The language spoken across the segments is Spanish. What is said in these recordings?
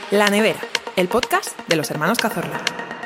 La Nevera, el podcast de los hermanos Cazorla.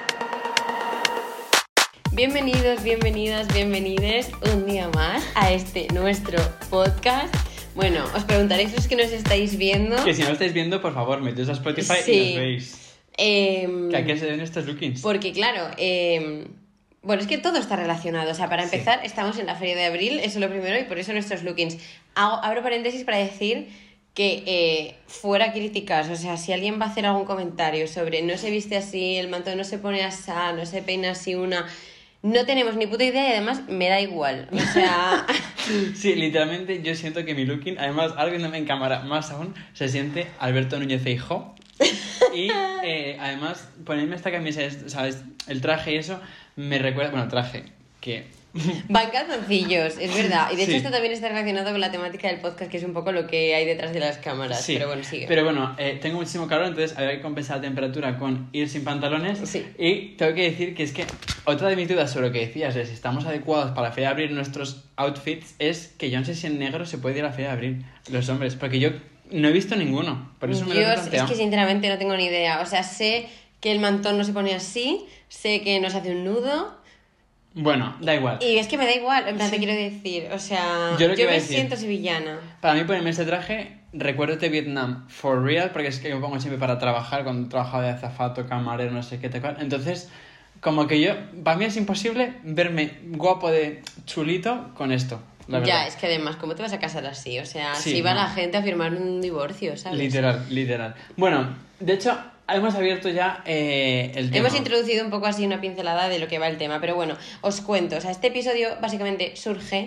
Bienvenidos, bienvenidas, bienvenides un día más a este nuestro podcast. Bueno, os preguntaréis los que nos estáis viendo. Que si no lo estáis viendo, por favor, metéis a Spotify Sí. y nos veis. Que aquí se ven estos lookings. Porque claro, bueno, es que todo está relacionado. O sea, para empezar, estamos en la Feria de Abril, eso es lo primero, y por eso nuestros lookings. Abro paréntesis para decir que fuera críticas, o sea, si alguien va a hacer algún comentario sobre no se viste así, el manto no se pone así, no se peina así una... No tenemos ni puta idea y además me da igual, o sea... Sí, literalmente yo siento que mi looking, además, ahora viéndome en cámara más aún, se siente Alberto Núñez Feijóo. Y además, ponerme esta camisa, ¿sabes? El traje y eso, me recuerda... Bueno, traje, que... Van calzoncillos, es verdad. Y de hecho Sí. esto también está relacionado con la temática del podcast, que es un poco lo que hay detrás de las cámaras. Sí, pero bueno, sigue. Pero bueno, tengo muchísimo calor, entonces había que compensar la temperatura con ir sin pantalones. Sí. Y tengo que decir que es que otra de mis dudas sobre lo que decías de si estamos adecuados para la Feria de Abril nuestros outfits es que yo no sé si en negro se puede ir a la Feria de Abril, los hombres, porque yo no he visto ninguno. Por eso me lo he Yo es planteado. que sinceramente no tengo ni idea. O sea, sé que el mantón no se pone así, sé que no se hace un nudo. Bueno, da igual. Y es que me da igual, en plan, Sí. te quiero decir. O sea, Yo lo que yo iba a me decir. siento sevillana. Para mí ponerme este traje, recuérdate Vietnam for real, porque es que me pongo siempre para trabajar, cuando trabajaba de azafato, camarero, no sé qué, tal cual. Entonces, como que yo, para mí es imposible verme guapo de chulito con esto, la verdad. Ya, es que además, ¿cómo te vas a casar así? O sea, Sí, si va no. la gente a firmar un divorcio, ¿sabes? Literal. Bueno, de hecho, hemos abierto ya el tema. Hemos introducido un poco así una pincelada de lo que va el tema, pero bueno, os cuento. O sea, este episodio básicamente surge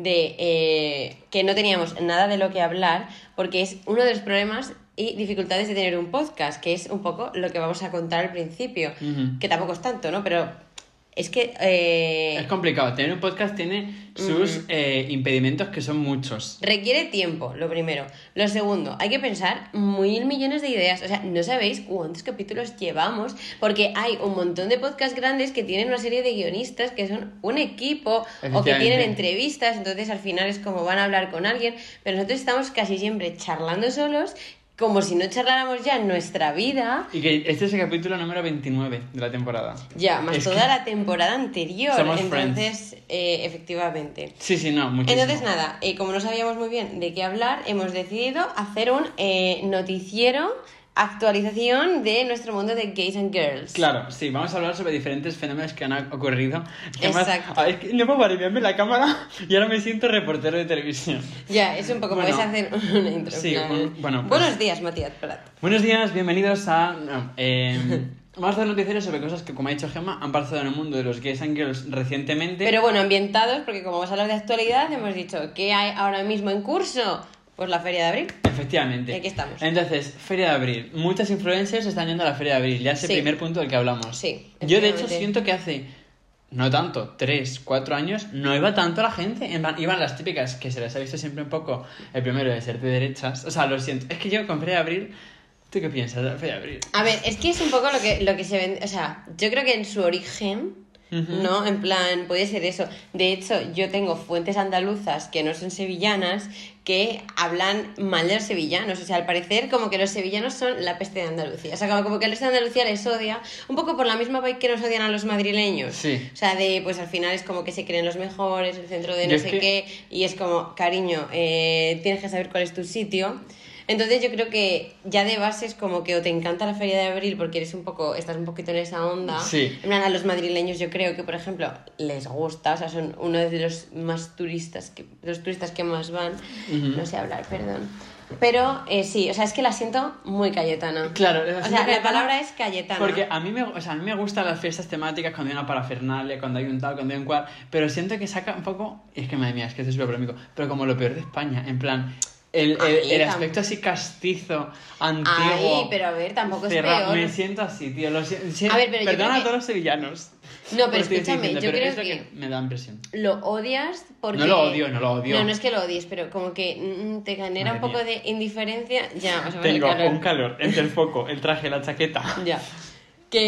de que no teníamos nada de lo que hablar, porque es uno de los problemas y dificultades de tener un podcast, que es un poco lo que vamos a contar al principio, Ujú. que tampoco es tanto, ¿no? Pero es que... Es complicado. Tener un podcast tiene sus impedimentos, que son muchos. Requiere tiempo, lo primero. Lo segundo, hay que pensar mil millones de ideas. O sea, no sabéis cuántos capítulos llevamos, porque hay un montón de podcasts grandes que tienen una serie de guionistas que son un equipo o que Efectivamente. tienen entrevistas, entonces al final es como van a hablar con alguien, pero nosotros estamos casi siempre charlando solos, como si no charláramos ya en nuestra vida, Y que este es el capítulo número 29 de la temporada. ya, más Es toda que- la temporada anterior. Somos Entonces, efectivamente. Sí, no, muchísimo. Entonces, nada, como no sabíamos muy bien de qué hablar, hemos decidido hacer un noticiero, actualización de nuestro mundo de gays and girls. Claro, sí, vamos a hablar sobre diferentes fenómenos que han ocurrido. Que Exacto. Es que no puedo variarme la cámara y ahora me siento reportero de televisión. Ya, es un poco, Bueno, puedes hacer una intro. sí, en plan, bueno, pues- Buenos días, Matías Prat. Buenos días, bienvenidos a... vamos a hacer noticieros sobre cosas que, como ha dicho Gemma, han pasado en el mundo de los gays and girls recientemente. Pero bueno, ambientados, porque como vamos a hablar de actualidad, hemos dicho, ¿qué hay ahora mismo en curso? Pues la Feria de Abril. Efectivamente. Y aquí estamos. Entonces, Feria de Abril. Muchas influencers están yendo a la Feria de Abril. Ya es el Sí. primer punto del que hablamos. Sí, Yo, de hecho, efectivamente. siento que hace... No tanto, 3, 4 años, no iba tanto la gente. En plan, iban las típicas que se les ha visto siempre un poco el primero de ser de derechas. O sea, lo siento. Es que yo con Feria de Abril... ¿Tú qué piensas de la Feria de Abril? A ver, es que es un poco lo que se vende. O sea, yo creo que en su origen... Ujú. ¿No? En plan, puede ser eso. De hecho, yo tengo fuentes andaluzas que no son sevillanas que hablan mal de los sevillanos. O sea, al parecer, como que los sevillanos son la peste de Andalucía. O sea, como que el resto de Andalucía les odia, un poco por la misma vibe que nos odian a los madrileños. Sí. O sea, pues al final es como que se creen los mejores, el centro de Yo no es sé que- qué, y es como, cariño, tienes que saber cuál es tu sitio. Entonces yo creo que ya de base es como que o te encanta la Feria de Abril porque estás un poquito en esa onda. Sí. En plan, a los madrileños yo creo que, por ejemplo, les gusta, o sea, son uno de los más turistas, los turistas que más van. Ujú. No sé hablar, perdón. Pero sí, o sea, es que la siento muy cayetana. Claro, O sea, la palabra es cayetana. Porque a mí me gustan las fiestas temáticas cuando hay una parafernalia, cuando hay un tal, cuando hay un cual, pero siento que saca un poco, y es que madre mía, es que esto es súper polémico, pero como lo peor de España, en plan, el aspecto así castizo, antiguo. Ay, pero a ver, tampoco es cerrado. peor. Me siento así, tío. A ver, pero yo perdona creo a que- todos los sevillanos. No, pero por estoy escúchame, diciendo, yo pero creo es lo que me da impresión. lo odias porque... No lo odio. No, no es que lo odies, pero como que te genera Madre un poco mía. de indiferencia. Ya, o sea, Tengo calor. un calor entre el foco, el traje, la chaqueta. Ya. Que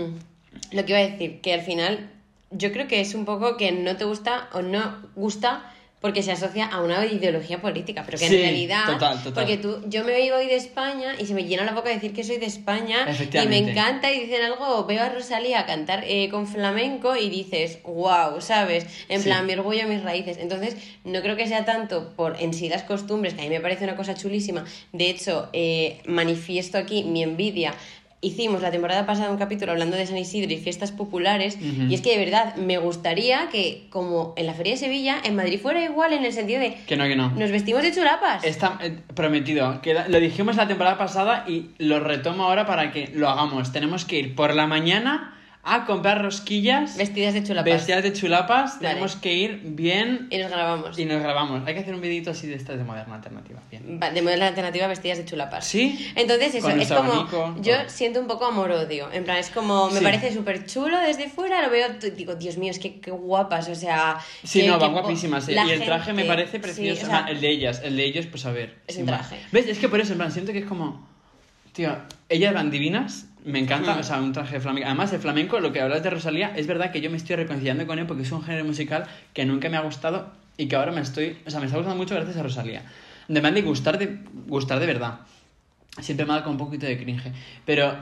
lo que iba a decir, que al final yo creo que es un poco que no te gusta o no gusta porque se asocia a una ideología política, pero que Sí, en realidad... total. Porque yo me voy de España y se me llena la boca de decir que soy de España y me encanta y dicen algo, veo a Rosalía cantar con flamenco y dices, wow, ¿sabes? En plan, mi orgullo, mis raíces. Entonces, no creo que sea tanto por en sí las costumbres, que a mí me parece una cosa chulísima. De hecho, manifiesto aquí mi envidia. Hicimos la temporada pasada un capítulo hablando de San Isidro y fiestas populares, y es que de verdad me gustaría que, como en la Feria de Sevilla, en Madrid fuera igual, en el sentido de Que no. nos vestimos de chulapas. Está prometido. Lo dijimos la temporada pasada y lo retomo ahora para que lo hagamos. Tenemos que ir por la mañana a comprar rosquillas. Vestidas de chulapas. Vale. Tenemos que ir bien. Y nos grabamos. Hay que hacer un videito así de estas de moderna alternativa. Bien. De moderna alternativa, vestidas de chulapas. ¿Sí? Entonces eso, Con es nuestro como... abanico, yo todo. siento un poco amor-odio. En plan, es como... Me Sí. parece súper chulo desde fuera, lo veo... Digo, Dios mío, es que qué guapas, o sea... Sí, que van guapísimas. la Y el traje gente- me parece sí, precioso. o sea, El de ellas. El de ellos, pues a ver. Es sin un más. traje. ¿Ves? Es que por eso, en plan, siento que es como... Tío, ellas van divinas. Me encanta, Mm. o sea, un traje de flamenco. Además, el flamenco, lo que hablas de Rosalía, es verdad que yo me estoy reconciliando con él porque es un género musical que nunca me ha gustado y que ahora me está gustando mucho gracias a Rosalía. De manera de gustar de verdad. Siempre me da con un poquito de cringe. Pero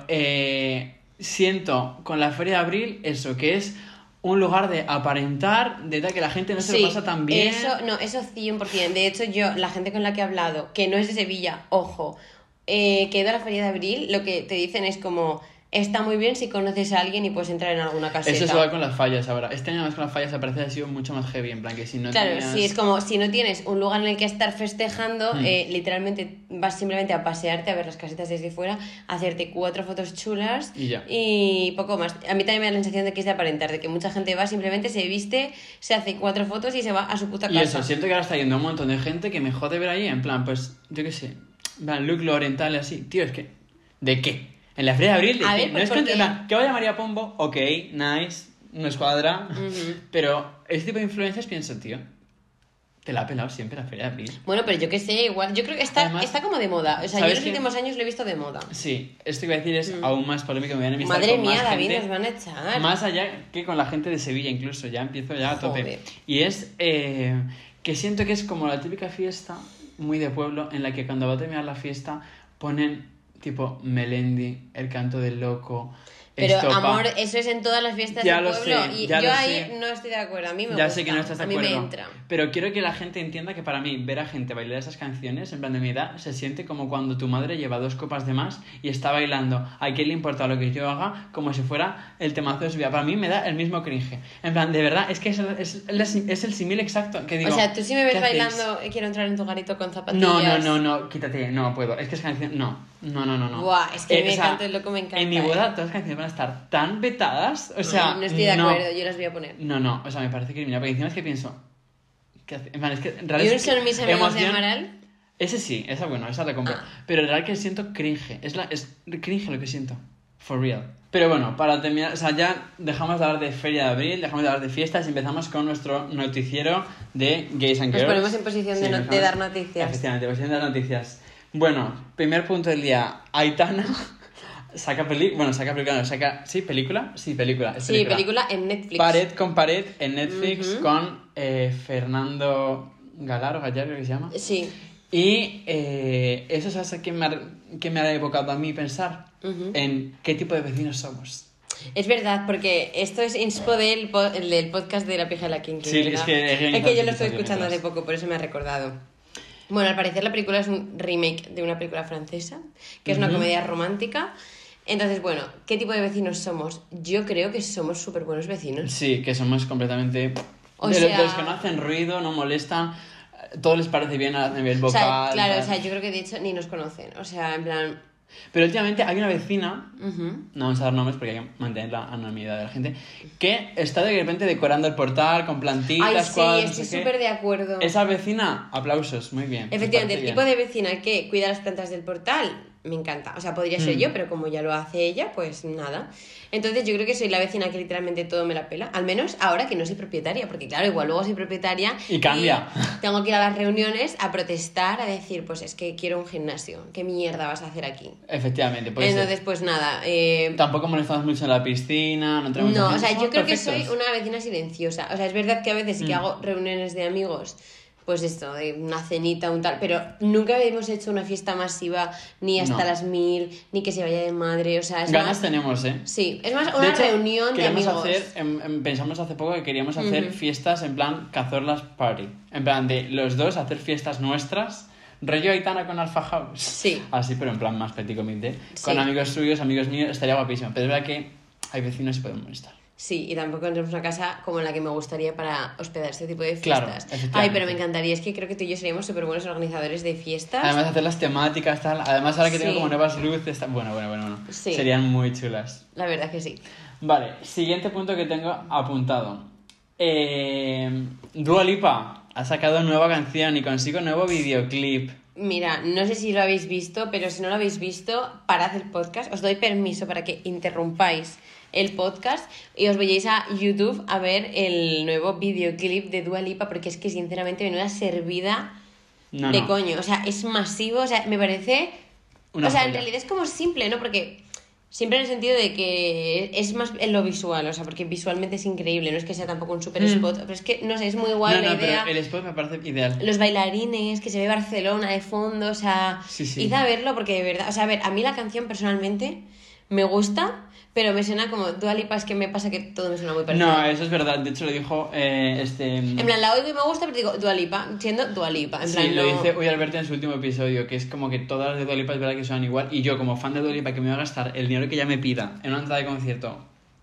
siento con la Feria de Abril eso, que es un lugar de aparentar, de tal que la gente no se lo pasa tan bien. Eso 100%. De hecho, yo, la gente con la que he hablado, que no es de Sevilla, ojo, que he ido a la Feria de Abril, lo que te dicen es como... Está muy bien si conoces a alguien y puedes entrar en alguna caseta. Eso es igual con las fallas ahora. Este año más con las fallas parece que ha sido mucho más heavy, en plan que si no Claro, tenías... sí, es como si no tienes un lugar en el que estar festejando, literalmente vas simplemente a pasearte, a ver las casetas desde fuera, a hacerte 4 fotos chulas Y ya. y poco más. A mí también me da la sensación de que es de aparentar, de que mucha gente va, simplemente se viste, se hace 4 fotos y se va a su puta casa. Y eso, siento que ahora está yendo un montón de gente que me jode ver ahí, en plan, pues, yo qué sé, en plan, look lo oriental y así. Tío, es que... ¿De qué? En la Feria de Abril, ¿de A qué? ver, No es pues, que, en plan, que vaya María Pombo, ok, nice, no escuadra, pero este tipo de influencias pienso, tío, te la ha pelado siempre la Feria de Abril. Bueno, pero yo qué sé, igual, yo creo que está, Además, está como de moda. O sea, yo ¿sabes los qué? últimos años lo he visto de moda. Sí, esto que iba a decir es aún más polémico, me voy a enemistar Madre con más mía, David, gente, nos van a echar. más allá que con la gente de Sevilla incluso, ya empiezo ya a tope. Joder. Y es que siento que es como la típica fiesta muy de pueblo en la que cuando va a terminar la fiesta ponen tipo Melendi, el canto del loco, Pero, Estopa. amor, eso es en todas las fiestas Ya del lo pueblo. sé, y ya yo lo ahí sé. no estoy de acuerdo. A mí me Ya gusta. sé que no estás de a mí acuerdo, me entra. pero quiero que la gente entienda que para mí ver a gente bailar esas canciones, en plan de mi edad, se siente como cuando tu madre lleva 2 copas de más y está bailando ¿a quién le importa lo que yo haga? Como si fuera el temazo de su vida. Para mí me da el mismo cringe. En plan, de verdad, es que es el símil exacto que digo. O sea, tú si me ves ¿qué hacéis? bailando quiero entrar en tu garito con zapatillas. No, quítate, no puedo. Es que es canción. No. Buah, es que me encanta, es lo que me encanta. En mi boda todas las canciones van a estar tan vetadas. O sea, no estoy de acuerdo, yo las voy a poner. No, o sea, me parece criminal. Porque encima es que pienso. ¿Qué hace? En plan, es que en ¿Y realidad un es que son mis amigos de emoción- Amaral? Ese sí, esa bueno, esa la compro. Pero en realidad que siento cringe. Es cringe lo que siento. For real. Pero bueno, para terminar, o sea, ya dejamos de hablar de Feria de Abril, dejamos de hablar de fiestas y empezamos con nuestro noticiero de Gays and Nos Girls. ponemos en posición de empezamos- dar noticias. Efectivamente, posición de dar noticias. Bueno, primer punto del día. Aitana saca película. ¿Sí, película? Sí, película. Es Sí, película en Netflix. Pared con pared en Netflix con Fernando Gallardo, creo que se llama. Sí. Y eso es que me ha evocado a mí pensar en qué tipo de vecinos somos. Es verdad, porque esto es inspo del podcast de La Pija de la Kinky. Sí, ¿verdad? es que he es que yo lo estoy organizado escuchando detrás. hace poco, por eso me ha recordado. Bueno, al parecer la película es un remake de una película francesa, que es una comedia romántica. Entonces, bueno, ¿qué tipo de vecinos somos? Yo creo que somos súper buenos vecinos. Sí, que somos completamente... O de sea- los que no hacen ruido, no molestan, todo les parece bien a nivel O vocal. sea, claro, tal. o sea, yo creo que de hecho ni nos conocen. O sea, en plan... Pero últimamente hay una vecina, ujú. no vamos a dar nombres porque hay que mantener la anonimidad de la gente, que está de repente decorando el portal con plantitas, Ay, sí, cuadros, no estoy sé qué. súper de acuerdo. Esa vecina, aplausos, muy bien. me Efectivamente, el parece tipo bien. de vecina que cuida las plantas del portal, me encanta. O sea, podría ser yo, pero como ya lo hace ella, pues nada. Entonces yo creo que soy la vecina que literalmente todo me la pela. Al menos ahora que no soy propietaria, porque claro, igual luego soy propietaria Y cambia. y tengo que ir a las reuniones a protestar, a decir, pues es que quiero un gimnasio. ¿Qué mierda vas a hacer aquí? Efectivamente, puede Entonces, ser. pues nada. Tampoco molestamos mucho en la piscina, no tenemos No, mucha o sea, gente, yo somos creo que perfectos. soy una vecina silenciosa. O sea, es verdad que a veces sí que hago reuniones de amigos pues esto, de una cenita, un tal, pero nunca hemos hecho una fiesta masiva ni hasta No. las 1000, ni que se vaya de madre, o sea, es Ganas más... tenemos, ¿eh? Sí, es más De una hecho, reunión de queríamos amigos. hacer, pensamos hace poco que queríamos hacer fiestas en plan Cazorlas Party. En plan de los dos hacer fiestas nuestras, rollo Aitana con Alpha House. Sí. Así, pero en plan más petit comité. Sí. Con amigos suyos, amigos míos, estaría guapísimo. Pero es verdad que hay vecinos que pueden molestar. Sí, y tampoco tenemos una casa como la que me gustaría para hospedar este tipo de Claro, fiestas. efectivamente. Ay, pero me encantaría, es que creo que tú y yo seríamos súper buenos organizadores de fiestas. Además, hacer las temáticas, tal. Además, ahora que tengo Sí. como nuevas luces, tal. Bueno. Sí. Serían muy chulas. La verdad que sí. Vale, siguiente punto que tengo apuntado. Dua Lipa ha sacado nueva canción y consigo nuevo videoclip. Mira, no sé si lo habéis visto, pero si no lo habéis visto, parad el podcast. Os doy permiso para que interrumpáis el podcast y os vayáis a YouTube a ver el nuevo videoclip de Dua Lipa, porque es que sinceramente menuda servida No, de no. coño. O sea, es masivo, o sea, me parece... Una o sea, en joya. realidad es como simple, ¿no? Porque siempre en el sentido de que es más en lo visual, o sea, porque visualmente es increíble, no es que sea tampoco un super spot, pero es que, no sé, es muy guay No, la no, idea. pero el spot me parece ideal. Los bailarines, que se ve Barcelona de fondo, o sea, Sí, sí. id a verlo porque de verdad, o sea, a ver, a mí la canción personalmente me gusta, pero me suena como Dua Lipa, es que me pasa que todo me suena muy parecido. No, eso es verdad. De hecho, lo dijo En plan, la oigo y me gusta, pero digo Dua Lipa, siendo Dua Lipa, en plan, Sí, lo no... dice Uy Alberto en su último episodio, que es como que todas las de Dua Lipa es verdad que suenan igual. Y yo, como fan de Dua Lipa, que me voy a gastar el dinero que ella me pida en una entrada de concierto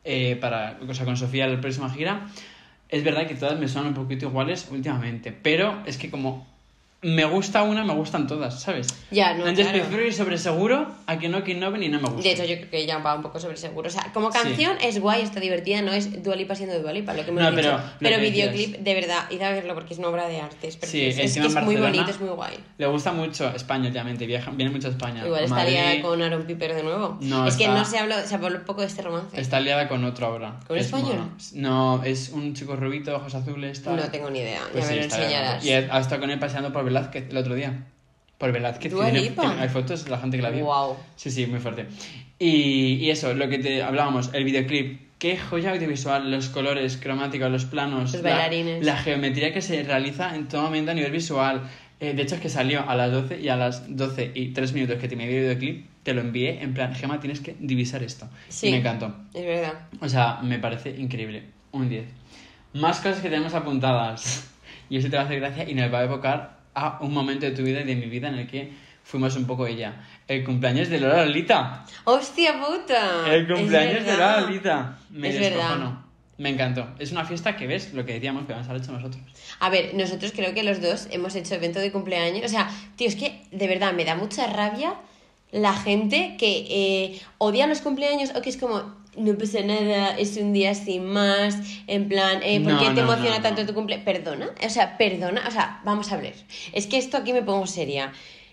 o sea, con Sofía la próxima gira, es verdad que todas me suenan un poquito iguales últimamente. Pero es que como me gusta una, me gustan todas, ¿sabes? Ya, no, Entonces claro. prefiero ir sobre seguro a que no innoven y no me gusta. De hecho, yo creo que ya va un poco sobre seguro. O sea, como canción es guay, está divertida, no es Dua Lipa siendo Dua Lipa, lo que hemos No, dicho. pero lo que videoclip, decías. de verdad, id a verlo porque es una obra de arte, es Sí, precioso. encima es en muy Barcelona bonito, es muy guay. Le gusta mucho España últimamente, viene mucho a España. Igual está Madrid, liada con Aaron Piper de nuevo. No, es que está- no se habló un poco de este romance. Está liada con otro ahora. ¿Con Es español? mono. No, es un chico rubito, ojos azules, tal. No tengo ni idea, Pues ya sí, me lo está enseñarás. grabado. Y ha estado con él paseando por Velázquez el otro día. Por Velázquez. ¿Dua que Lipa? hay fotos de la gente que la vio. Guau. Sí, muy fuerte. Y eso, lo que te hablábamos, el videoclip. Qué joya audiovisual, los colores, cromáticos, los planos, Los bailarines. la geometría que se realiza en todo momento a nivel visual. De hecho, es que salió a las 12 y a las 12 y 3 minutos que te me dio el videoclip, te lo envié en plan, Gemma, tienes que divisar esto. Sí. Y me encantó. Es verdad. O sea, me parece increíble. Un 10. Más cosas que tenemos apuntadas. Y eso te va a hacer gracia y nos va a evocar a un momento de tu vida y de mi vida en el que fuimos un poco ella. El cumpleaños de Lola Lolita. ¡Hostia puta! El cumpleaños Es de verdad. Lola Lolita. Me Es descojono. verdad. Me encantó. Es una fiesta que ves lo que decíamos que vamos a haber hecho nosotros. A ver, nosotros creo que los dos hemos hecho evento de cumpleaños. O sea, tío, es que de verdad me da mucha rabia la gente que odia los cumpleaños o que es como, no pasa nada, es un día sin más, en plan, ¿por No, qué te no, emociona no, tanto no. tu cumpleaños? Perdona, o sea, vamos a ver. Es que esto aquí me pongo seria.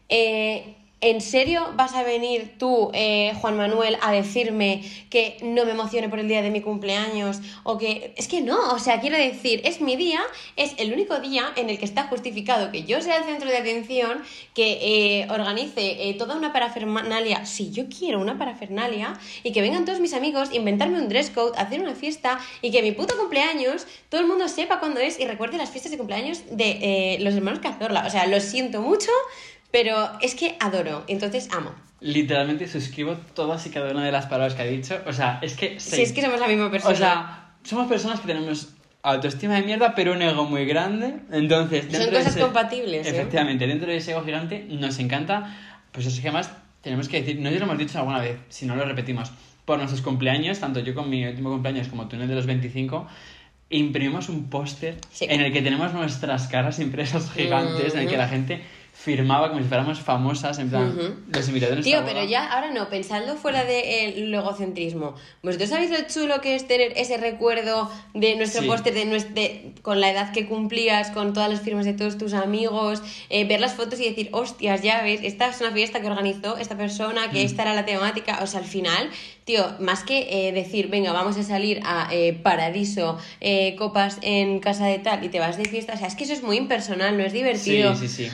¿En serio vas a venir tú, Juan Manuel, a decirme que no me emocione por el día de mi cumpleaños? O que... Es que no, o sea, quiero decir, es mi día, es el único día en el que está justificado que yo sea el centro de atención, que organice toda una parafernalia, si yo quiero una parafernalia, y que vengan todos mis amigos, inventarme un dress code, hacer una fiesta, y que mi puto cumpleaños, todo el mundo sepa cuándo es y recuerde las fiestas de cumpleaños de los hermanos Cazorla. O sea, lo siento mucho, pero es que adoro, entonces amo. Literalmente suscribo todas y cada una de las palabras que ha dicho. O sea, es que... Si es que somos la misma persona. O sea, somos personas que tenemos autoestima de mierda, pero un ego muy grande. Entonces, Son cosas compatibles, ¿eh? Efectivamente, dentro de ese ego gigante nos encanta. Pues eso que más tenemos que decir, no sé si lo hemos dicho alguna vez, si no lo repetimos. Por nuestros cumpleaños, tanto yo con mi último cumpleaños como tú en el de los 25, imprimimos un póster Sí. en el que tenemos nuestras caras impresas gigantes, en el que la gente firmaba como si fuéramos famosas, en plan, los invitados. Tío, pero ya, ahora no, pensando fuera del egocentrismo, ¿vosotros sabéis lo chulo que es tener ese recuerdo de nuestro Sí. póster con la edad que cumplías, con todas las firmas de todos tus amigos, ver las fotos y decir, hostias, ya ves, esta es una fiesta que organizó esta persona, que esta era la temática? O sea, al final, tío, más que decir, venga, vamos a salir a Paradiso, copas en casa de tal y te vas de fiesta, o sea, es que eso es muy impersonal, no es divertido. Sí. Muy que puedes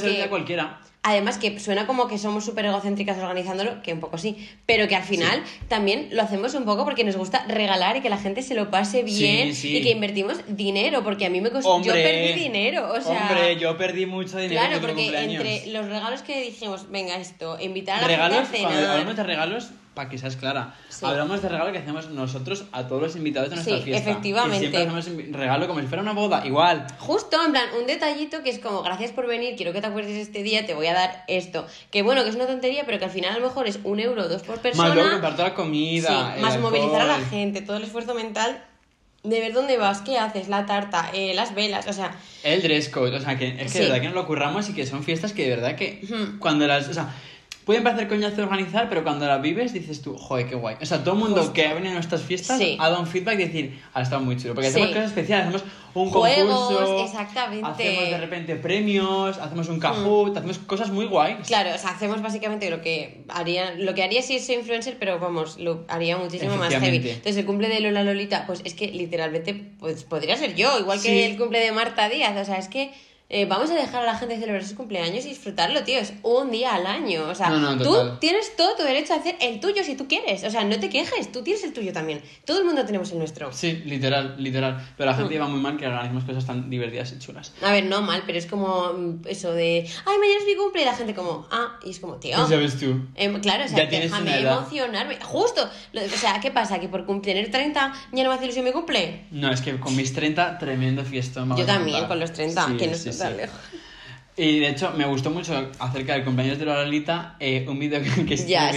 ser el día cualquiera. Además que suena como que somos súper egocéntricas organizándolo, que un poco sí, pero que al final también lo hacemos un poco porque nos gusta regalar y que la gente se lo pase bien y que invertimos dinero, porque a mí me costó... Yo perdí dinero, o sea... Hombre, yo perdí mucho dinero Claro, en mi porque cumpleaños. entre los regalos que dijimos, venga esto, invitar a la Regalos, gente a cenar... cuando hablamos de regalos, para que seas clara, hablamos de regalo que hacemos nosotros a todos los invitados de nuestra fiesta. Efectivamente. Y siempre hacemos regalo como si fuera una boda, igual. Justo, en plan, un detallito que es como, gracias por venir, quiero que te acuerdes este día, te voy a dar esto. Que bueno, que es una tontería, pero que al final a lo mejor es 1 euro o 2 por persona. Más luego comprar toda la comida, sí, el más alcohol. movilizar a la gente, todo el esfuerzo mental de ver dónde vas, qué haces, la tarta, las velas, o sea... El dress code, o sea, que es que de verdad que nos lo curramos y que son fiestas que de verdad que cuando las... O sea, pueden parecer coñazo de organizar, pero cuando las vives dices tú, joder, qué guay. O sea, todo el mundo que ha venido a nuestras fiestas ha dado un feedback de decir, ha estado muy chulo. Porque hacemos cosas especiales, hacemos un juegos, concurso, exactamente. hacemos de repente premios, hacemos un Kahoot, hacemos cosas muy guays. Claro, o sea, hacemos básicamente lo que haría si soy influencer, pero vamos, lo haría muchísimo más heavy. Entonces, el cumple de Lola Lolita, pues es que literalmente pues, podría ser yo, igual que el cumple de Marta Díaz, o sea, es que... vamos a dejar a la gente celebrar sus cumpleaños y disfrutarlo, tío. Es un día al año. O sea, tú tienes todo tu derecho a hacer el tuyo si tú quieres. O sea, no te quejes, tú tienes el tuyo también. Todo el mundo tenemos el nuestro. Sí, literal. Pero la gente lleva muy mal que organizemos cosas tan divertidas y chulas. A ver, no mal, pero es como eso de... Ay, mañana es mi cumple y la gente como... Ah, y es como, tío... Pues ya ves tú. Claro, o sea, ya déjame emocionarme. Justo. O sea, ¿qué pasa? ¿Que por tener 30 ya no me hace ilusión mi cumple? No, es que con mis 30, tremendo fiestón. Yo también, con los 30. Sí, que no estoy tan lejos. Y de hecho, me gustó mucho acerca del cumpleaños de Lolita, un vídeo que ya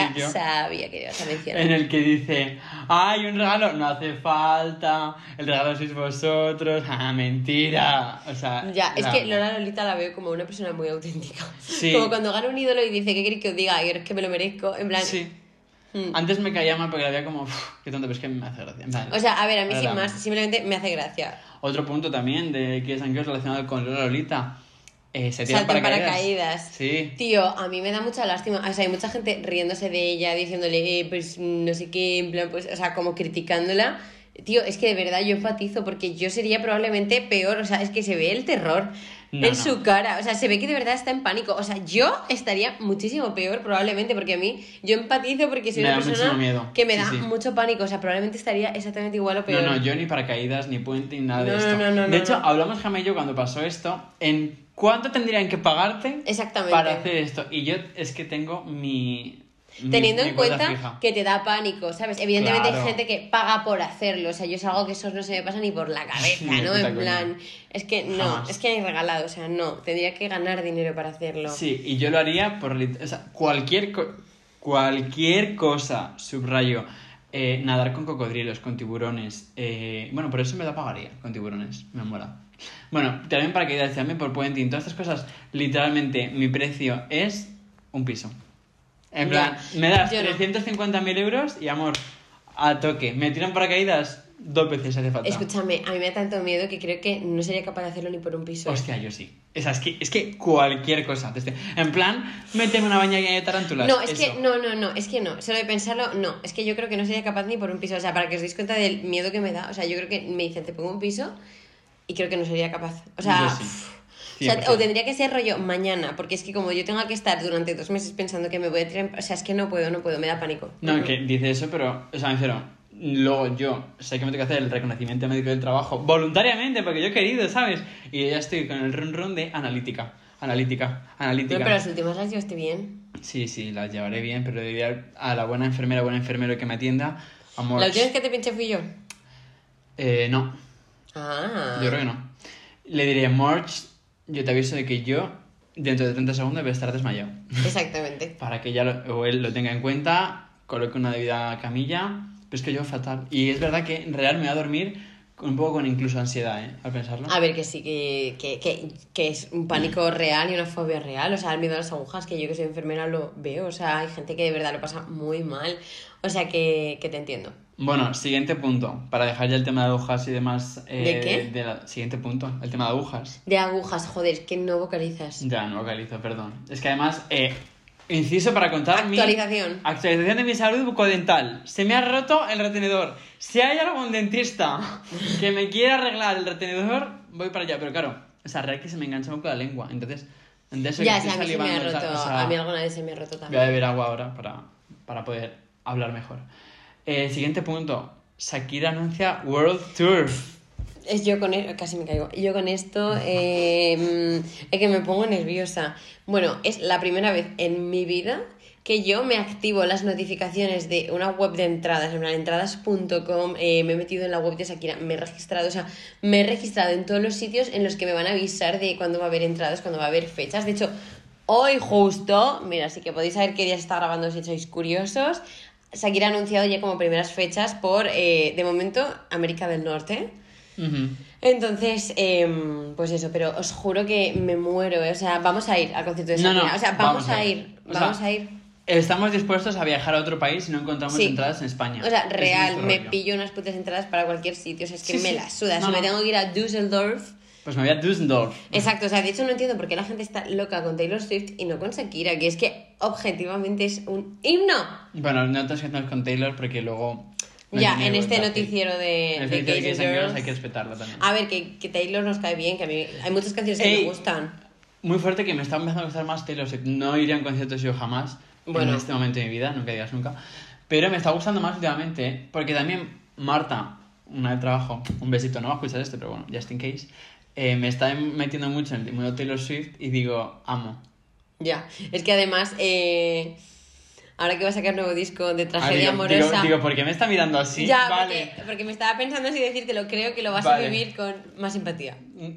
sabía que ibas a mencionar. En el que dice, ¡ay, un regalo! No hace falta, el regalo sois vosotros, ¡ah, mentira! O sea... Ya, es que Lola Lolita la veo como una persona muy auténtica. Sí. Como cuando gana un ídolo y dice, ¿qué queréis que os diga? Y es que me lo merezco, en plan... Sí. Antes me caía mal porque la veía como, qué tonto, pero es que me hace gracia. O sea, a ver, a mí sin más, simplemente me hace gracia. Otro punto también de que es relacionado con Lola Lolita. Se tiran paracaídas. Sí. Tío, a mí me da mucha lástima. O sea, hay mucha gente riéndose de ella, diciéndole, pues no sé qué, en plan, pues, o sea, como criticándola. Tío, es que de verdad yo empatizo porque yo sería probablemente peor. O sea, es que se ve el terror en su cara. O sea, se ve que de verdad está en pánico. O sea, yo estaría muchísimo peor probablemente porque a mí, yo empatizo porque soy una persona que me da mucho pánico. O sea, probablemente estaría exactamente igual o peor. No, yo ni paracaídas, ni puente, ni nada de esto. No, de hecho, hablamos Gemma y yo cuando pasó esto en ¿cuánto tendrían que pagarte para hacer esto? Y yo es que tengo teniendo en cuenta fija. Que te da pánico, ¿sabes? Evidentemente hay gente que paga por hacerlo. O sea, yo es algo que eso no se me pasa ni por la cabeza, ¿no? En plan, es que no, jamás. Es que hay regalado, o sea, no. Tendría que ganar dinero para hacerlo. Sí, y yo lo haría por... O sea, cualquier cosa, subrayo, nadar con cocodrilos, con tiburones. Bueno, por eso me da pagaría con tiburones, me mola. Bueno, también para que ideas, también por puenting, todas estas cosas, literalmente mi precio es un piso. En plan, me das 350.000 euros y amor, a toque. Me tiran paracaídas 2 veces si hace falta. Escúchame, a mí me da tanto miedo que creo que no sería capaz de hacerlo ni por un piso. Hostia, yo sí. O sea, es que cualquier cosa. En plan, méteme una baña de tarántulas. No, es que no, es que no. Solo de pensarlo, no. Es que yo creo que no sería capaz ni por un piso. O sea, para que os deis cuenta del miedo que me da. O sea, yo creo que me dicen, te pongo un piso y creo que no sería capaz. O sea... Yo sí. O tendría que ser rollo mañana, porque es que como yo tenga que estar durante 2 meses pensando que me voy a tirar... O sea, es que no puedo, me da pánico. No, que dice eso, pero... O sea, me refiero... Luego yo sé que me tengo que hacer el reconocimiento médico del trabajo voluntariamente, porque yo he querido, ¿sabes? Y ya estoy con el run de analítica. No, pero las últimas las llevaste bien. Sí, las llevaré bien, pero diría a la buena enfermera, buen enfermero que me atienda... Amor... ¿La última vez que te pinché fui yo? No. Ah. Yo creo que no. Le diré, Morch, yo te aviso de que yo, dentro de 30 segundos, voy a estar desmayado. Exactamente. Para que ella o él lo tenga en cuenta, coloque una debida camilla... Pero es que yo fatal. Y es verdad que en real me voy a dormir un poco con incluso ansiedad, al pensarlo. A ver, que sí, que es un pánico real y una fobia real. O sea, el miedo a las agujas, que yo que soy enfermera lo veo. O sea, hay gente que de verdad lo pasa muy mal. O sea, que te entiendo. Bueno, siguiente punto. Para dejar ya el tema de agujas y demás... ¿De qué? Siguiente punto, el tema de agujas. De agujas, joder, que no vocalizas. Ya, no vocalizo, perdón. Es que además... Inciso para contar actualización de mi salud bucodental. Se me ha roto el retenedor. Si hay algún dentista que me quiera arreglar el retenedor, voy para allá. Pero claro, o sea, real que se me engancha un poco la lengua. Entonces, De eso Ya, que sí, a estoy mí se me ha salivando, roto. o sea, A mí alguna vez se me ha roto voy a también. beber agua ahora para poder hablar mejor. Siguiente punto. Shakira anuncia World Tour. Casi me caigo. Yo con esto es que me pongo nerviosa. Bueno, es la primera vez en mi vida que yo me activo las notificaciones de una web de entradas, en plan entradas.com, me he metido en la web de Shakira, me he registrado, o sea, me he registrado en todos los sitios en los que me van a avisar de cuándo va a haber entradas, cuándo va a haber fechas. De hecho, hoy justo, mira, así que podéis saber qué día se está grabando si sois curiosos, Shakira ha anunciado ya como primeras fechas por, de momento, América del Norte. Ujú. Entonces, pues eso, pero os juro que me muero, o sea, vamos a ir al concierto de No, Shakira, no, o sea, vamos a ir, O sea, vamos a ir. Estamos dispuestos a viajar a otro país si no encontramos Sí. entradas en España. O sea, Ese es real, nuestro me rollo. pillo unas putas entradas para cualquier sitio, o sea, es que Sí, me sí. la suda, No, si me no. tengo que ir a Düsseldorf. Pues me voy a Düsseldorf. Exacto, o sea, de hecho no entiendo por qué la gente está loca con Taylor Swift y no con Shakira, que es que objetivamente es un himno. Bueno, no te haciendo con Taylor porque luego... no Ya, tiene en este vuelta, noticiero de En el noticiero de Gays Gays and and Girls Girls. hay que respetarlo también. A ver, que Taylor nos cae bien, que a mí hay muchas canciones que Ey. me gustan. Muy fuerte que me está empezando a gustar más Taylor Swift. No iría a un concierto yo jamás Bueno. en este momento de mi vida, nunca digas nunca. Pero me está gustando más últimamente porque también Marta, una de trabajo, un besito, no va a escuchar esto, pero bueno, just in case, me está metiendo mucho en el mundo Taylor Swift y digo, amo. Ya, es que además, ahora que va a sacar nuevo disco de Ah, tragedia digo, amorosa... digo, ¿por qué me está mirando así? ya, Vale. porque me estaba pensando si decírtelo, creo que lo vas Vale. a vivir con más empatía.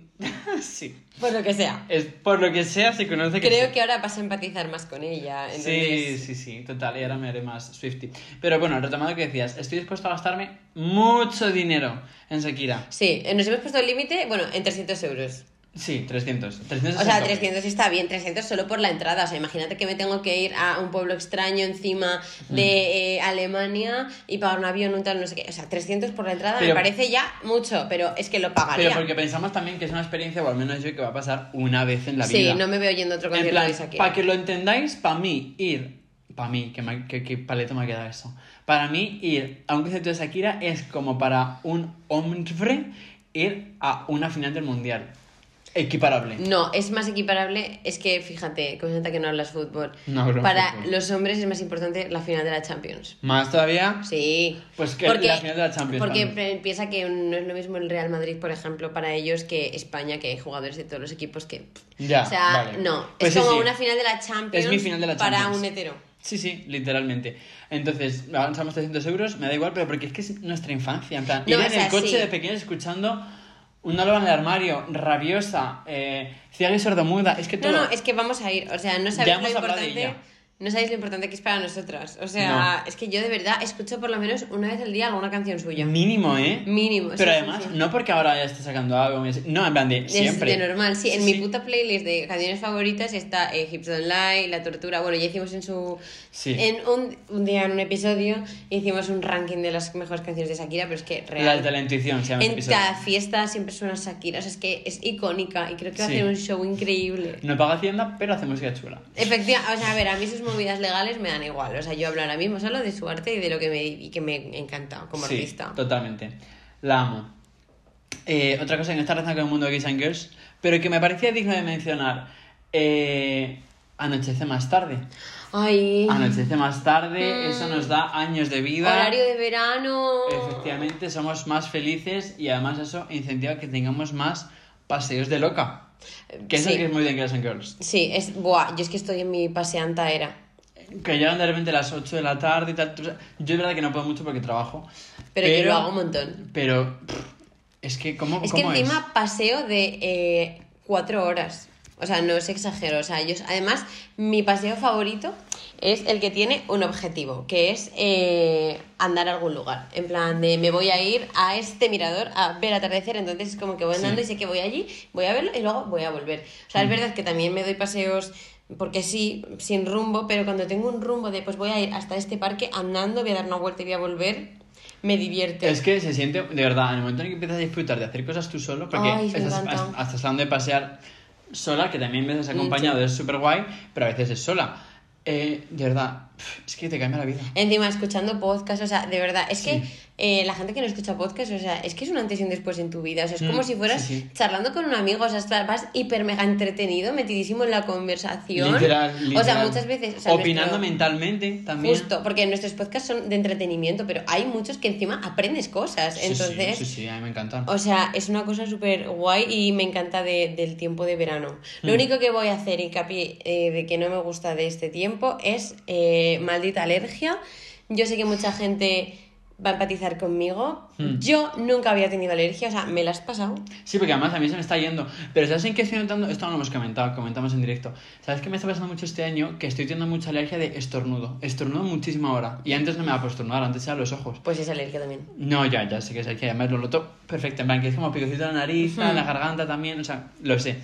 Sí. Por lo que sea. Es, por lo que sea, se conoce que Creo sí. que ahora vas a empatizar más con ella. Entonces... Sí, total, y ahora me haré más Swiftie. Pero bueno, retomando lo que decías, estoy dispuesto a gastarme mucho dinero en Shakira. Sí, nos hemos puesto el límite, bueno, en 300 euros. Sí, 300. O sea, 300 está bien, 300 solo por la entrada. O sea, imagínate que me tengo que ir a un pueblo extraño encima de Alemania y pagar un avión, un tal, no sé qué. O sea, 300 por la entrada Pero- me parece ya mucho, pero es que lo pagaría. Pero porque pensamos también que es una experiencia, o al menos yo, que va a pasar una vez en la Sí, vida. no me veo yendo a otro En concierto plan, de Shakira. para que lo entendáis, para mí ir... Para mí, que paleto me ha quedado eso. Para mí ir a un concierto de Shakira es como para un hombre ir a una final del Mundial. Equiparable. No, es más equiparable, es que fíjate, que que no hablas fútbol. No hablo Para fútbol. los hombres es más importante la final de la Champions. Más todavía, Sí. pues que la final de la Champions. Porque también. piensa que no es lo mismo el Real Madrid, por ejemplo, para ellos que España, que hay jugadores de todos los equipos que... Ya, o sea, vale. no. Pues es como sí. una final de la Champions Es mi final de la para Champions. un hetero. Sí, literalmente. Entonces, avanzamos 300 euros, me da igual, pero porque es que es nuestra infancia. En plan, No, ir o en sea, el coche sí. de pequeños escuchando una loba en el armario, rabiosa, ciega y sordomuda. Es que todo. No, es que vamos a ir. O sea, no Ya sabéis lo hemos hablado de importante. ella. No sabéis lo importante que es para nosotras. O sea, No. es que yo de verdad escucho por lo menos una vez al día alguna canción suya. Mínimo, ¿eh? Mínimo. Pero sí, además, sí, sí. no porque ahora ya esté sacando algo. No, en plan de siempre. De normal, sí. En Sí. mi puta playlist de canciones favoritas está Hips Don't Lie, La Tortura. Bueno, ya hicimos Sí. en un día, en un episodio, hicimos un ranking de las mejores canciones de Shakira, pero es que real. La de la intuición se llama ese En episodio. cada fiesta siempre suena Shakira. O sea, es que es icónica y creo que va a Sí. hacer un show increíble. No paga Hacienda, pero hace música chula. Efectivamente, o sea, a ver, a mí sus movidas legales me dan igual. O sea, yo hablo ahora mismo solo de su arte y de lo que me encanta como Sí, artista. totalmente. La amo. Otra cosa que no está relacionada con el mundo de Gays and Girls, pero que me parecía digno de mencionar. Anochece más tarde. Ay. Anochece más tarde, eso nos da años de vida. Horario de verano. Efectivamente, somos más felices y además eso incentiva que tengamos más paseos de loca. Que eso Sí. sí que es muy de Gays and Girls. Sí, buah, yo es que estoy en mi paseanta era. Que llegan de repente a las 8 de la tarde y tal. Yo es verdad que no puedo mucho porque trabajo. Pero yo lo hago un montón. Pero es que, ¿cómo Es que cómo encima paseo de 4 horas. O sea, no os exagero. O sea, además, mi paseo favorito es el que tiene un objetivo, que es andar a algún lugar. En plan de, me voy a ir a este mirador a ver atardecer, entonces es como que voy andando Sí. y sé que voy allí, voy a verlo y luego voy a volver. O sea, es verdad que también me doy paseos porque sí, sin rumbo, pero cuando tengo un rumbo de, pues voy a ir hasta este parque andando, voy a dar una vuelta y voy a volver, me divierte. Es que se siente, de verdad, en el momento en que empiezas a disfrutar de hacer cosas tú solo, porque Ay, me estás encanta. hasta hablando de pasear sola, que también a veces acompañado, Sí. es súper guay, pero a veces es sola. De verdad, Es que te cambia la vida. Encima, escuchando podcast, o sea, de verdad, es Sí. que la gente que no escucha podcast, o sea, es que es un antes y un después en tu vida. O sea, es como si fueras sí. charlando con un amigo, o sea, vas hiper mega entretenido, metidísimo en la conversación. Literal. O sea, muchas veces. O sea, Opinando mentalmente también. Justo, porque nuestros podcasts son de entretenimiento, pero hay muchos que encima aprendes cosas. Sí, Entonces, sí, a mí me encantan. o sea, es una cosa súper guay y me encanta del tiempo de verano. Lo único que voy a hacer hincapié de que no me gusta de este tiempo es maldita alergia. Yo sé que mucha gente va a empatizar conmigo. Yo nunca había tenido alergia, o sea, me la has pasado. Sí, porque además a mí se me está yendo. Pero ¿sabes en qué estoy notando? Esto no lo hemos comentado, comentamos en directo. ¿Sabes qué me está pasando mucho este año? Que estoy teniendo mucha alergia de estornudo. Estornudo muchísimo ahora. Y antes no me daba por estornudar, antes era los ojos. Pues es alergia también. No, ya sé que es alergia. Además lo noto perfecto. En plan, que es como picocito en la nariz, en la garganta también. O sea, lo sé.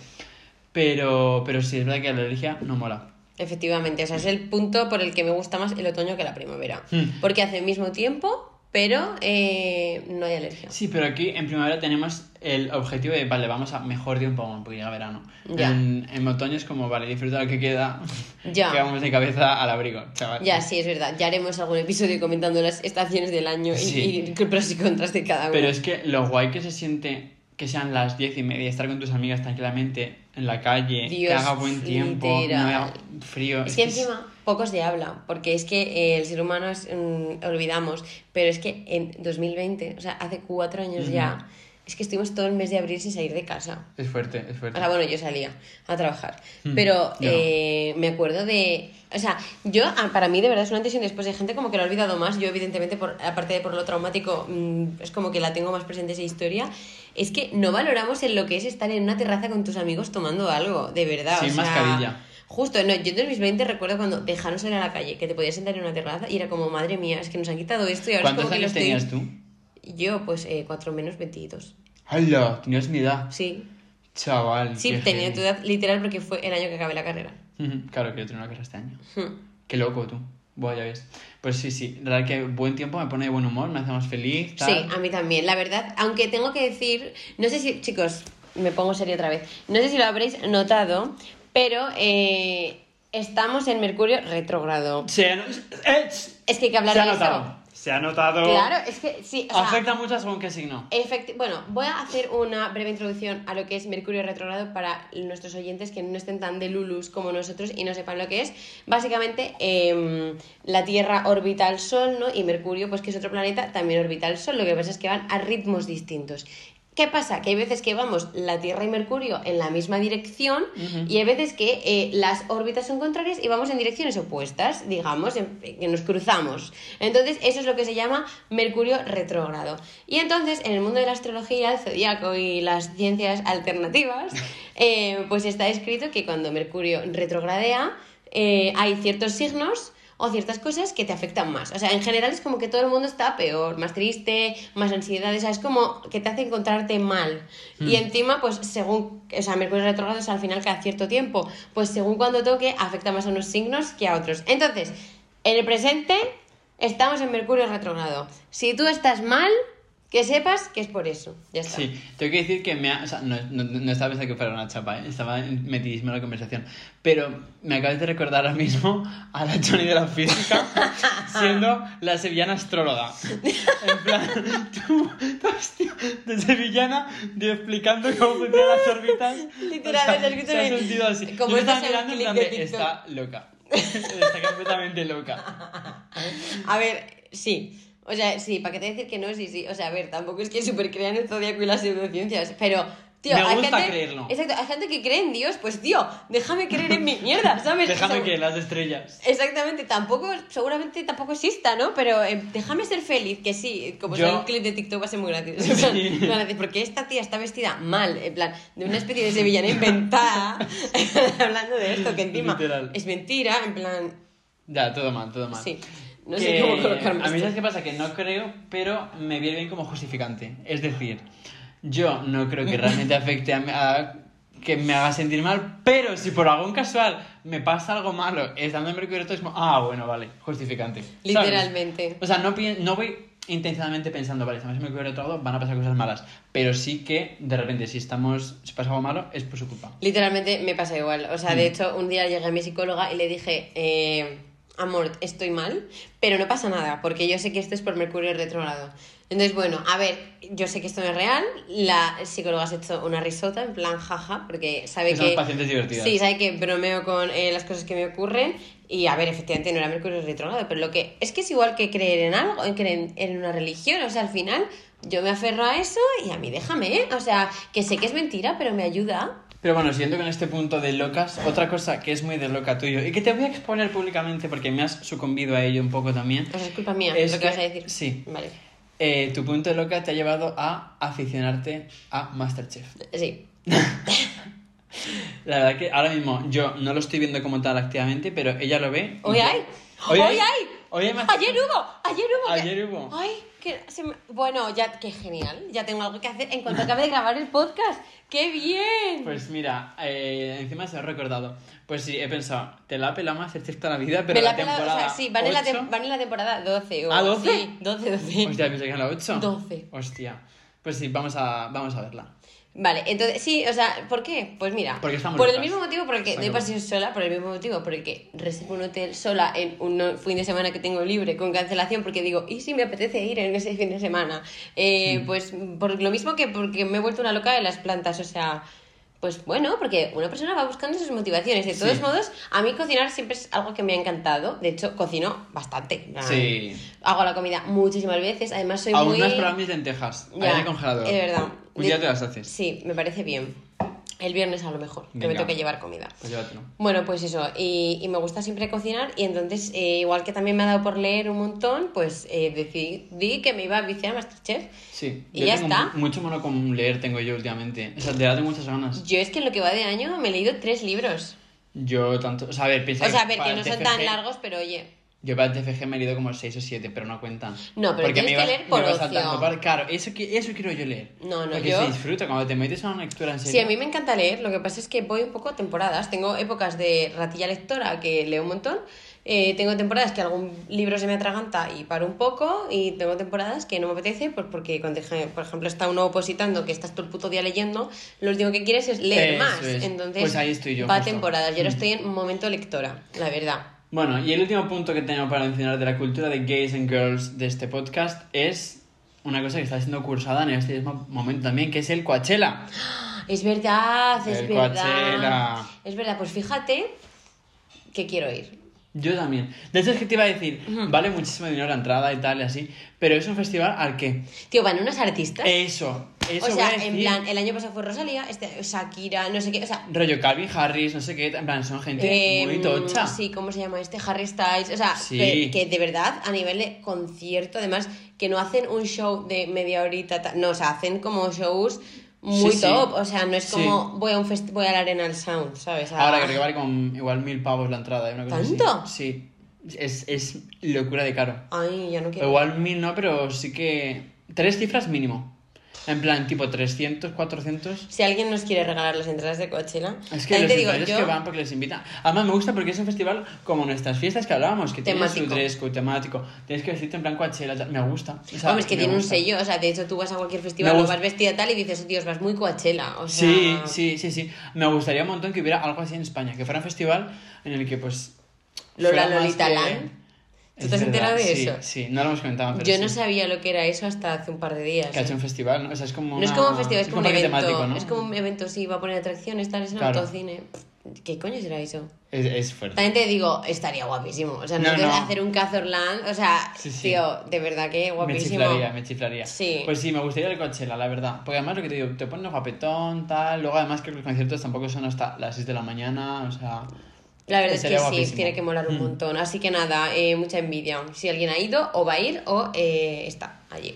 Pero sí, es verdad que la alergia no mola. Efectivamente, o sea, es el punto por el que me gusta más el otoño que la primavera. Porque hace el mismo tiempo, pero no hay alergia. Sí, pero aquí en primavera tenemos el objetivo de, vale, vamos a mejor tiempo aún, porque llega verano. Ya. En otoño es como, vale, disfruta lo que queda, Ya. que vamos de cabeza al abrigo, chaval. Ya, sí, es verdad. Ya haremos algún episodio comentando las estaciones del año Sí. y pros y contras de cada una. Pero es que lo guay que se siente que sean las 10:30, estar con tus amigas tranquilamente en la calle, que Dios, haga buen tiempo, literal. no haga frío. Es que encima poco se habla, porque es que el ser humano olvidamos, pero es que en 2020, o sea, hace 4 años ya, es que estuvimos todo el mes de abril sin salir de casa. Es fuerte, es O fuerte. sea, bueno, yo salía a trabajar, pero yo no. me acuerdo de... O sea, para mí de verdad es una antes y un después. Hay gente como que lo ha olvidado más. Yo evidentemente, aparte de por lo traumático, es como que la tengo más presente esa historia. Es que no valoramos en lo que es estar en una terraza con tus amigos tomando algo, de verdad. Sin o sea, mascarilla. Justo, no, yo en 2020 recuerdo cuando dejaron salir a la calle, que te podías sentar en una terraza y era como, madre mía, es que nos han quitado esto y ahora es ¿Cuántos como que años tenías tú? Yo, pues, 4 menos 22. ¡Hala! Tenías mi edad. Sí. Chaval. Sí, qué tenía heavy. tu edad literal porque fue el año que acabé la carrera. Claro que yo tengo una carrera este año. Hmm. Qué loco tú. Buah, ya ves. Pues sí, la verdad que buen tiempo me pone de buen humor, me hace más feliz. Tal. Sí, a mí también, la verdad. Aunque tengo que decir, no sé si, chicos, me pongo seria otra vez. No sé si lo habréis notado, pero estamos en Mercurio retrógrado. Es que hay que hablar Se ha de eso. notado. Se ha notado. Claro, es que sí. O sea, Afecta mucho según qué signo. Bueno, voy a hacer una breve introducción a lo que es Mercurio retrógrado para nuestros oyentes que no estén tan de lulus como nosotros y no sepan lo que es. Básicamente, la Tierra orbita al Sol, ¿no? Y Mercurio, pues que es otro planeta, también orbita al Sol. Lo que pasa es que van a ritmos distintos. ¿Qué pasa? Que hay veces que vamos la Tierra y Mercurio en la misma dirección y hay veces que las órbitas son contrarias y vamos en direcciones opuestas, digamos, que nos cruzamos. Entonces, eso es lo que se llama Mercurio retrógrado. Y entonces, en el mundo de la astrología, el zodiaco y las ciencias alternativas, pues está escrito que cuando Mercurio retrogradea, hay ciertos signos o ciertas cosas que te afectan más. O sea, en general es como que todo el mundo está peor, más triste, más ansiedad, o sea, es como que te hace encontrarte mal. Y encima, pues según, o sea, Mercurio retrógrado es al final cada cierto tiempo, pues según cuando toque, afecta más a unos signos que a otros. Entonces, en el presente estamos en Mercurio retrógrado. Si tú estás mal, que sepas que es por eso. Ya está. Sí, tengo que decir que o sea, no estaba pensando que fuera una chapa, ¿eh? Estaba metidísimo en la conversación. Pero me acabas de recordar ahora mismo a la Johnny de la física siendo la sevillana astróloga. En plan, tú hostia, de sevillana, explicando cómo funcionan las órbitas. Literal, o sea, es que se ha sentido así. como Yo me estás estaba en un mirando en clip plan de de, TikTok. está loca. Está completamente loca. A ver, sí. O sea, sí, ¿para qué te decir que no? Sí. O sea, a ver, tampoco es que súper crean el zodiaco y las pseudociencias, pero, tío, Me hay gusta gente... creerlo. Exacto, hay gente que cree en Dios, pues, tío, déjame creer en mi mierda, ¿sabes? Déjame O sea, que las estrellas. Exactamente, seguramente tampoco exista, ¿no? Pero déjame ser feliz, que sí, como Yo- sale un clip de TikTok va a ser muy gracioso. Sí. Porque esta tía está vestida mal, en plan, de una especie de sevillana inventada, hablando de esto, que encima Literal. es mentira, en plan... Ya, todo mal, todo mal. Sí, no sé cómo colocarme A mí, esto. ¿sabes qué pasa? Que no creo, pero me viene bien como justificante. Es decir, yo no creo que realmente afecte a que me haga sentir mal, pero si por algún casual me pasa algo malo estando en Mercurio retrógrado, es como, bueno, vale, justificante. ¿Sabes? Literalmente. O sea, no voy intencionadamente pensando, vale, estamos en Mercurio retrógrado, van a pasar cosas malas, pero sí que de repente si pasa algo malo es por su culpa. Literalmente me pasa igual. O sea, de hecho, un día llegué a mi psicóloga y le dije, amor, estoy mal, pero no pasa nada, porque yo sé que esto es por Mercurio retrógrado. Entonces, bueno, a ver, yo sé que esto no es real, la psicóloga se ha hecho una risota, en plan jaja, porque sabe Que somos pacientes divertidas. Sí, sabe que bromeo con las cosas que me ocurren, y a ver, efectivamente no era Mercurio retrógrado, pero lo que es igual que creer en algo, en creer en una religión, o sea, al final yo me aferro a eso y a mí déjame, ¿eh? O sea, que sé que es mentira, pero me ayuda. Pero bueno, siguiendo con este punto de locas, otra cosa que es muy de loca tuyo y que te voy a exponer públicamente porque me has sucumbido a ello un poco también. O sea, es culpa mía, es lo que vas a decir. Sí. Vale. Tu punto de loca te ha llevado a aficionarte a Masterchef. Sí. La verdad que ahora mismo yo no lo estoy viendo como tal activamente, pero ella lo ve. ¡Hoy hay! Hoy ¡Hoy hay. hay! Hoy hay Masterchef. Ayer hubo. Ay, bueno, ya, qué genial. Ya tengo algo que hacer en cuanto acabe de grabar el podcast. ¡Qué bien! Pues mira, encima se lo he recordado. Pues sí, he pensado, te la pela Masterchef toda la vida, pero Me la la pela, temporada o sea, sí, van en la temporada 12. ¿Ah, 12? Sí, 12. Hostia, pensé que era la 8. 12. Hostia. Pues sí, vamos a verla. Vale, entonces, sí, o sea, ¿por qué? Pues mira, Porque estamos por el locas. mismo motivo por el que doy paseo sola, por el mismo motivo por el que reservo un hotel sola en un fin de semana que tengo libre con cancelación, porque digo, ¿y si me apetece ir en ese fin de semana? Pues por lo mismo que porque me he vuelto una loca de las plantas, o sea, pues bueno, porque una persona va buscando sus motivaciones. De todos modos, a mí cocinar siempre es algo que me ha encantado. De hecho, cocino bastante. Sí. Hago la comida muchísimas veces. Además, soy Aún muy... no has probado mis lentejas. Ahí en el congelador. Es verdad. Un día te las haces. Sí, me parece bien. El viernes a lo mejor, que me Venga. toque llevar comida. Pues llévatelo. Bueno, pues eso, y me gusta siempre cocinar y entonces, igual que también me ha dado por leer un montón, pues decidí que me iba a viciar a Masterchef. Sí. Y yo ya tengo está. mucho mono con leer tengo yo últimamente. O sea, de verdad tengo muchas ganas. Yo es que en lo que va de año me he leído 3 libros. Yo tanto... O sea, a ver, piensa O sea, a ver, para que no el son TFG tan largos, pero oye... Yo para el TFG me he leído como 6 o 7, pero no cuentan. No, pero porque tienes que leer me por iba ocio. saltando. Claro, eso quiero yo leer. No, porque yo... se disfruta cuando te metes a una lectura en serio. Sí, a mí me encanta leer, lo que pasa es que voy un poco a temporadas. Tengo épocas de ratilla lectora que leo un montón, tengo temporadas que algún libro se me atraganta y paro un poco, y tengo temporadas que no me apetece, pues porque cuando, por ejemplo, está uno opositando que estás todo el puto día leyendo, lo último que quieres es leer Eso más. es. Entonces, Pues ahí estoy yo, va a justo. temporadas. Yo ahora estoy en momento lectora, la verdad. Bueno, y el último punto que tenemos para mencionar de la cultura de gays and girls de este podcast es una cosa que está siendo cursada en este mismo momento también, que es el Coachella. Es verdad, es El verdad. Coachella. Es verdad, pues fíjate que quiero ir. Yo también. De hecho, es que te iba a decir, vale muchísimo dinero la entrada y tal y así, pero es un festival al que... Tío, van unas artistas. Eso O voy sea, a decir. en plan, el año pasado fue Rosalía, Shakira, no sé qué, o sea... Rollo Calvin Harris, no sé qué, en plan, son gente muy tocha. Sí, ¿cómo se llama este? Harry Styles, o sea, Sí. que de verdad, a nivel de concierto, además, que no hacen un show de media horita, no, o sea, hacen como shows muy Sí, top, o sea, no es sí. como voy a la Arenal Sound, ¿sabes? Ahora creo que vale como igual 1.000 pavos la entrada, una cosa así. ¿Tanto? Sí, es locura de caro. Ay, ya no O quiero... igual 1.000 no, pero sí que... 3 cifras mínimo. En plan, tipo 300, 400... Si alguien nos quiere regalar las entradas de Coachella, Es que también los te digo, empresarios que van porque les invitan. Además me gusta porque es un festival como nuestras fiestas que hablábamos, que tiene Temático. su dress code temático. Tienes que vestirte en plan Coachella, tal. Me gusta. O sea, hombre, es que me tiene un gusta. sello, o sea, de hecho tú vas a cualquier festival, Me lo gusta. vas vestida tal y dices, Dios, vas muy Coachella, o sea... Sí. Me gustaría un montón que hubiera algo así en España, que fuera un festival en el que pues... Lola fuera más Lolita que- Land. ¿Tú Es te has verdad, enterado de sí, eso? Sí, no lo hemos comentado, pero Yo sí. no sabía lo que era eso hasta hace un par de días. Que ha hecho un festival, ¿no? O sea, es como No es una- como un festival, es como un parque evento. temático, ¿no? Es como un evento, sí, va a poner atracciones, tal, es un Claro. autocine. ¿Qué coño será eso? Es fuerte. También te digo, estaría guapísimo. O sea, No, nosotros no. hacer un Cazorland, o sea, Sí. tío, de verdad que guapísimo. Me chiflaría. Sí. Pues sí, me gustaría el Coachella, la verdad. Porque además lo que te digo, te pones guapetón, tal. Luego además que los conciertos tampoco son hasta las 6 de la mañana, o sea... La verdad es que Sería sí, guapísimo. tiene que molar un montón. Así que nada, mucha envidia. Si alguien ha ido, o va a ir, o está allí.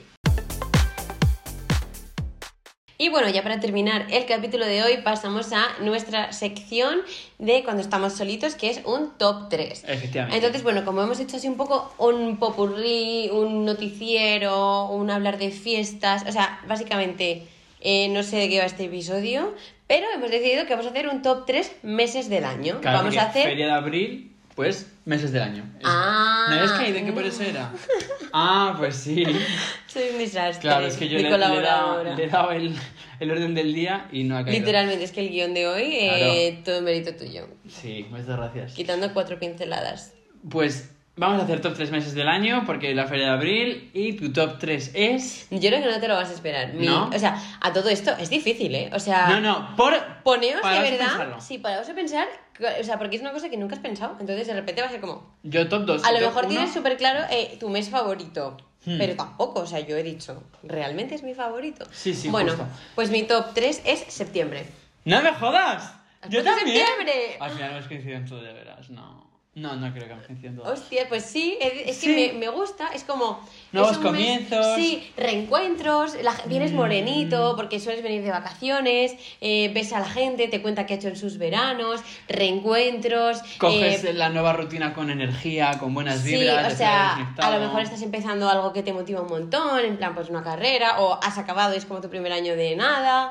Y bueno, ya para terminar el capítulo de hoy, pasamos a nuestra sección de cuando estamos solitos, que es un top 3. Efectivamente. Entonces, bueno, como hemos hecho así un poco un popurrí, un noticiero, un hablar de fiestas, o sea, básicamente no sé de qué va este episodio, pero hemos decidido que vamos a hacer un top 3 meses del año. Claro, vamos porque a hacer... Feria de abril, pues meses del año. Ah. ¿No habías caído en que por eso era? Ah, pues sí. Soy un desastre. Claro, es que yo de le he colaboradora. dado el orden del día y no ha caído. Literalmente, es que el guión de hoy, Claro. todo mérito tuyo. Sí, muchas gracias. Quitando 4 pinceladas. Pues Vamos a hacer top 3 meses del año porque la feria de abril y tu top 3 es... Yo creo que no te lo vas a esperar. ¿No? O sea, a todo esto es difícil, ¿eh? O sea... No, Poneos de paraos a verdad... pensarlo. Sí, paraos a pensar... O sea, porque es una cosa que nunca has pensado. Entonces, de repente va a ser como... Yo top 2. A lo mejor tienes súper claro tu mes favorito. Pero tampoco, o sea, yo he dicho, ¿realmente es mi favorito? Sí, bueno, justo. pues mi top 3 es septiembre. ¡No me jodas! ¡Yo ¿Por qué también! septiembre? Al final hemos coincidido en todo, de veras, no creo que hemos coincidido en todo. Hostia, pues sí, es Sí. que me gusta, es como... Nuevos es un mes- comienzos. Sí, reencuentros, vienes morenito porque sueles venir de vacaciones, ves a la gente, te cuenta qué ha hecho en sus veranos, reencuentros... Coges la nueva rutina con energía, con buenas Sí, vibras. o te sea, sientes conectado. a lo mejor estás empezando algo que te motiva un montón, en plan, pues una carrera, o has acabado y es como tu primer año de nada.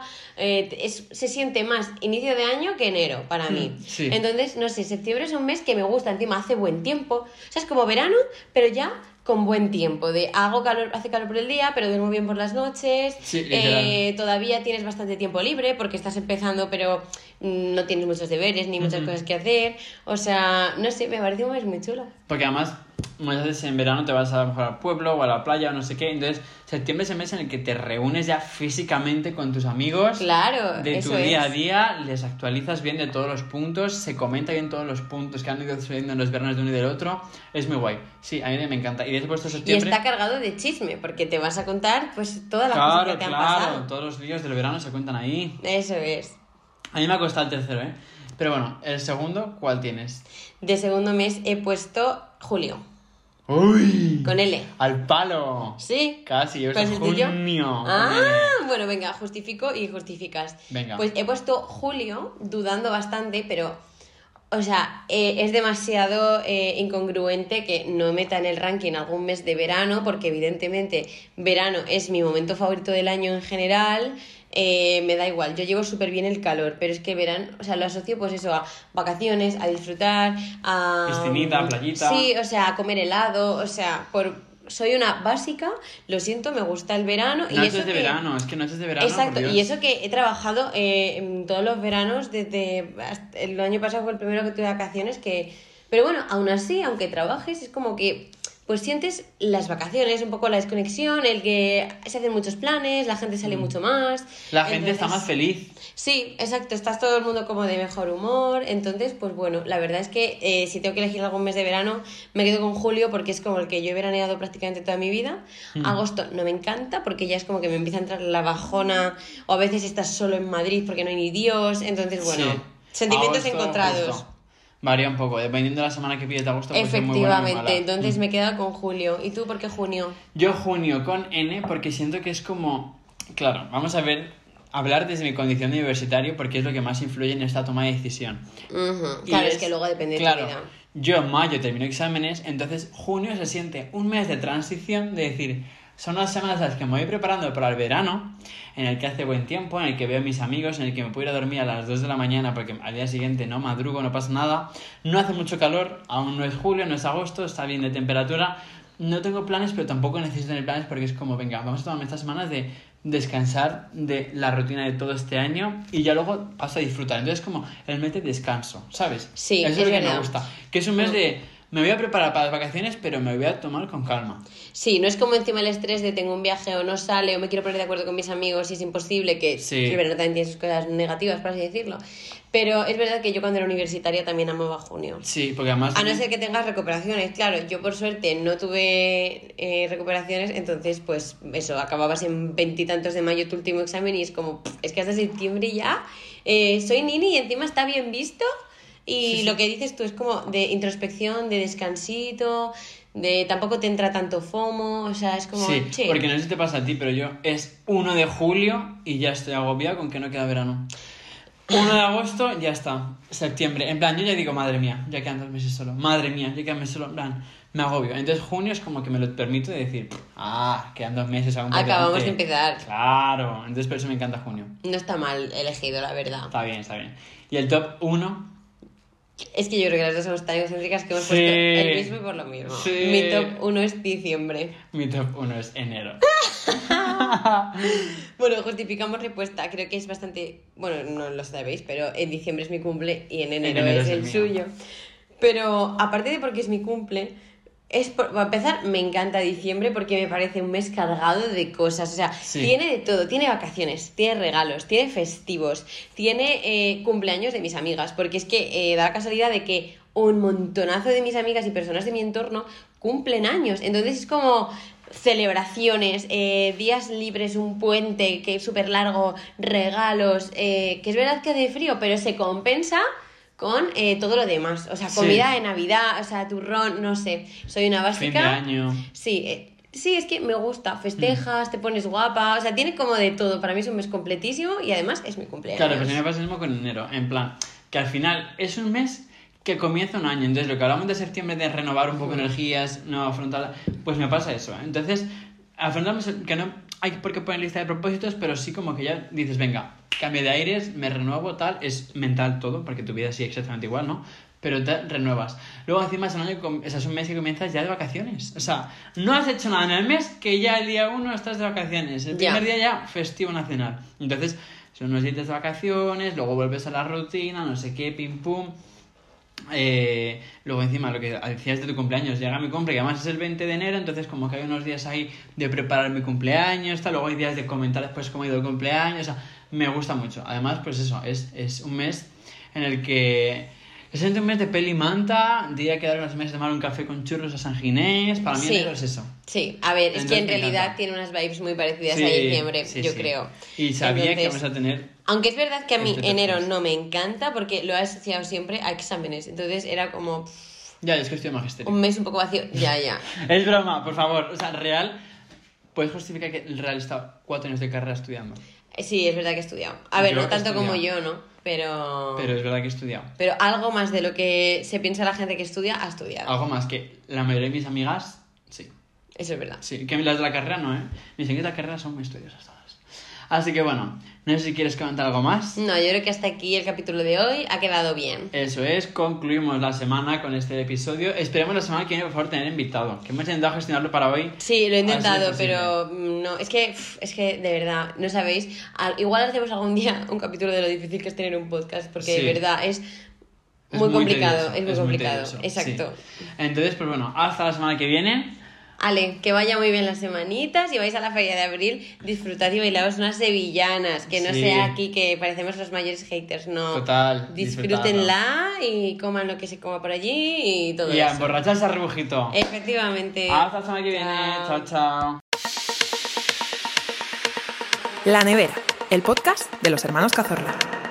Se siente más inicio de año que enero para mí. sí. Entonces, no sé, septiembre es un mes que me gusta, encima hace buen tiempo. O sea, es como verano, pero ya con buen tiempo. Hace calor por el día, pero duermo bien por las noches. Sí, literal. Todavía tienes bastante tiempo libre porque estás empezando, pero no tienes muchos deberes ni muchas cosas que hacer. O sea, no sé, me parece un mes muy chulo. Porque además, muchas veces en verano te vas a lo mejor al pueblo o a la playa o no sé qué. Entonces, septiembre es el mes en el que te reúnes ya físicamente con tus amigos. Claro, De tu eso día a es. día, les actualizas bien de todos los puntos, se comenta bien todos los puntos que han ido sucediendo en los veranos de uno y del otro. Es muy guay. Sí, a mí me encanta. Y después de Y septiembre... está cargado de chisme, porque te vas a contar pues todas las cosas que te han pasado. todos los días del verano se cuentan ahí. Eso es. A mí me ha costado el tercero, ¿eh? Pero bueno, el segundo, ¿cuál tienes? De segundo mes he puesto julio, ¡Uy! con L. ¡Al palo! ¿Sí? Casi, yo ¿Cuál soy es el tuyo? junio. Bueno, venga, justifico y justificas. Venga. Pues he puesto julio, dudando bastante, pero... O sea, es demasiado incongruente que no meta en el ranking algún mes de verano, porque evidentemente verano es mi momento favorito del año en general. Me da igual, yo llevo súper bien el calor, pero es que verano, o sea, lo asocio pues eso a vacaciones, a disfrutar, a... Piscinita, playita. Sí, o sea, a comer helado, o sea, soy una básica, lo siento, me gusta el verano. Y Noches eso de que... verano, es que noches de verano. Exacto, por Dios. y eso que he trabajado en todos los veranos el año pasado fue el primero que tuve vacaciones pero bueno, aún así, aunque trabajes, es como que pues sientes las vacaciones, un poco la desconexión, el que se hacen muchos planes, la gente sale mucho más. La gente está Entonces, más feliz. Sí, exacto, estás todo el mundo como de mejor humor, entonces pues bueno, la verdad es que si tengo que elegir algún mes de verano me quedo con julio porque es como el que yo he veraneado prácticamente toda mi vida. Agosto no me encanta porque ya es como que me empieza a entrar la bajona, o a veces estás solo en Madrid porque no hay ni Dios, entonces bueno, Sí. sentimientos Agosto, encontrados. justo. Varía un poco, dependiendo de la semana que pilles de agosto. Puede ser muy buena o muy Efectivamente, mala. entonces me he quedado con julio. ¿Y tú por qué junio? Yo junio con N porque siento que es como... Claro, vamos a hablar desde mi condición de universitario porque es lo que más influye en esta toma de decisión. Ujú, Y claro, es que luego depende de claro, tu vida. yo en mayo termino exámenes, entonces junio se siente un mes de transición de decir, son unas semanas en las que me voy preparando para el verano, en el que hace buen tiempo, en el que veo a mis amigos, en el que me puedo ir a dormir a las 2 de la mañana porque al día siguiente no madrugo, no pasa nada, no hace mucho calor, aún no es julio, no es agosto, está bien de temperatura, no tengo planes, pero tampoco necesito tener planes porque es como, venga, vamos a tomarme estas semanas de descansar de la rutina de todo este año y ya luego paso a disfrutar. Entonces como el mes de descanso, ¿sabes? Sí, Eso es es lo que verdad. me gusta. Que es un mes de... Me voy a preparar para las vacaciones, pero me voy a tomar con calma. Sí, no es como encima el estrés de tengo un viaje o no sale o me quiero poner de acuerdo con mis amigos y es imposible, que Sí. el verano también tiene sus cosas negativas, por así decirlo. Pero es verdad que yo cuando era universitaria también amaba junio. Sí, porque además... A no ser que tengas recuperaciones, claro, yo por suerte no tuve recuperaciones, entonces pues eso, acababas en 20 y tantos de mayo tu último examen y es como, es que hasta septiembre ya soy nini y encima está bien visto. Y Sí. lo que dices tú es como de introspección, de descansito, de tampoco te entra tanto FOMO, o sea, es como... Sí, chill. porque no sé si te pasa a ti, pero yo es 1 de julio y ya estoy agobiado con que no queda verano. 1 de agosto, ya está. Septiembre. En plan, yo ya digo, madre mía, ya quedan 2 meses solo. Madre mía, ya quedan meses solo. En plan, me agobio. Entonces junio es como que me lo permito de decir, quedan 2 meses aún por Acabamos de delante. empezar. Claro, entonces por eso me encanta junio. No está mal elegido, la verdad. Está bien, está bien. Y el top 1... Es que yo creo que las dos somos tan egocéntricas que hemos Sí. puesto el mismo y por lo mismo. Sí. Mi top 1 es diciembre. Mi top 1 es enero. Bueno, justificamos respuesta. Creo que es bastante... Bueno, no lo sabéis, pero en diciembre es mi cumple y en enero enero es es el el mío. suyo. Pero aparte de porque es mi cumple, Para empezar, me encanta diciembre porque me parece un mes cargado de cosas. O sea, Sí. tiene de todo. Tiene vacaciones, tiene regalos, tiene festivos, tiene cumpleaños de mis amigas. Porque es que da la casualidad de que un montonazo de mis amigas y personas de mi entorno cumplen años. Entonces es como celebraciones, días libres, un puente que es súper largo, regalos, que es verdad que hace frío, pero se compensa con todo lo demás. O sea, comida Sí. de Navidad, o sea, turrón, no sé. Soy una básica. Fin de año. Sí, sí, es que me gusta. Festejas, te pones guapa, o sea, tiene como de todo. Para mí es un mes completísimo y además es mi cumpleaños. Claro, pues a mí me pasa lo mismo con enero. En plan, que al final es un mes que comienza un año. Entonces, lo que hablamos de septiembre de renovar un poco energías, no afrontar, pues me pasa eso. Entonces, afrontamos que no hay por qué poner lista de propósitos, pero sí como que ya dices, venga, cambio de aires, me renuevo, tal, es mental todo, porque tu vida sigue exactamente igual, ¿no? Pero te renuevas. Luego encima es un año, es un mes que comienzas ya de vacaciones. O sea, no has hecho nada en el mes que ya el día 1 estás de vacaciones. El primer día ya festivo nacional. Entonces, son unos días de vacaciones, luego vuelves a la rutina, no sé qué, pim pum. Luego encima lo que decías de tu cumpleaños, llega mi cumple, que además es el 20 de enero, entonces como que hay unos días ahí de preparar mi cumpleaños, tal, luego hay días de comentar después cómo ha ido el cumpleaños, o sea, me gusta mucho. Además, pues eso, es un mes en el que es un mes de peli y manta, día que dar unos meses de tomar un café con churros a San Ginés, para mí Sí. enero es eso. Sí, a ver, es Entonces que en me realidad encanta. tiene unas vibes muy parecidas Sí, a diciembre, sí, yo sí. creo. Y sabía que Entonces, vamos a tener... aunque es verdad que a mí este enero después. no me encanta porque lo he asociado siempre a exámenes. Entonces era como Ya, es que estoy de magisterio. un mes un poco vacío. Ya, ya. Es broma, por favor. O sea, real, puedes justificar que el real está 4 años de carrera estudiando. Sí, es verdad que he estudiado. A ver, Yo no he tanto como estudiado. yo, ¿no? Pero Pero es verdad que he estudiado. algo más de lo que se piensa la gente que estudia, ha estudiado. Algo más que la mayoría de mis amigas, sí. Eso es verdad. Sí, que las de la carrera no, ¿eh? Mis amigas de la carrera son muy estudiosas todas. Así que bueno, no sé si quieres comentar algo más. No, yo creo que hasta aquí el capítulo de hoy ha quedado bien. Eso es, concluimos la semana con este episodio. Esperemos la semana que viene, por favor, tener invitado. Que hemos intentado gestionarlo para hoy. Sí, lo he intentado, Ha sido pero no, es que de verdad, no sabéis, igual hacemos algún día un capítulo de lo difícil que es tener un podcast, porque Sí. de verdad es Es muy complicado, tedioso, es muy muy complicado, tedioso, exacto. sí. Entonces, pues bueno, hasta la semana que viene. Ale, que vaya muy bien las semanitas y vais a la feria de abril, disfrutad y bailaos unas sevillanas, que no Sí. sea aquí que parecemos los mayores haters, no. Total, Disfrútenla y coman lo que se coma por allí y todo Y a eso. emborracharse a rebujito. Efectivamente. Hasta la semana que viene. Chao, chao. La Nevera, el podcast de los hermanos Cazorla.